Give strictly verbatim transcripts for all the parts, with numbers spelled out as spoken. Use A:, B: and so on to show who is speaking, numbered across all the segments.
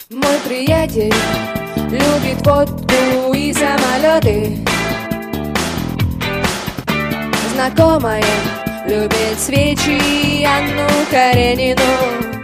A: Мой приятель любит водку и самолеты. Знакомая любит свечи и Анну Каренину.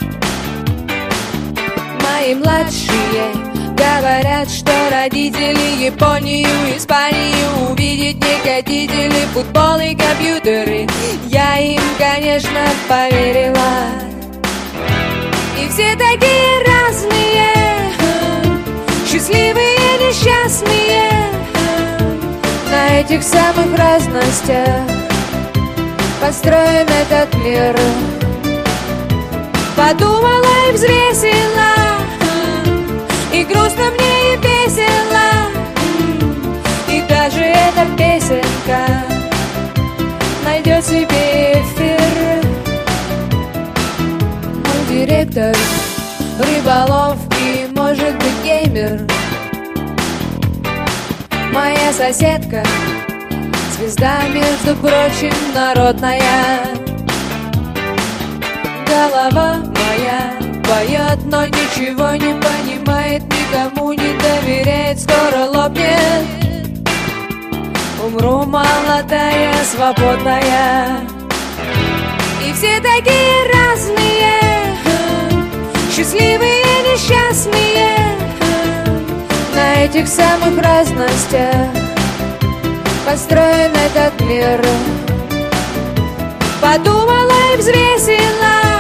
A: Мои младшие говорят, что родители Японию, Испанию увидеть не хотите ли, футбол и компьютеры. Я им, конечно, поверила. И все такие разные, счастливые и несчастные, на этих самых разностях построен этот мир. Подумала и взвесила, и грустно мне, и весело, и даже эта песенка найдет себе эфир. Мой директор рыболовки, может быть, геймер. Моя соседка звезда, между прочим, народная. Голова моя поет, но ничего не понимает, никому не доверяет, скоро лопнет. Умру молодая, свободная. И все такие разные, счастливые и несчастные, на этих самых разностях построен этот мир. Подумала и взвесила,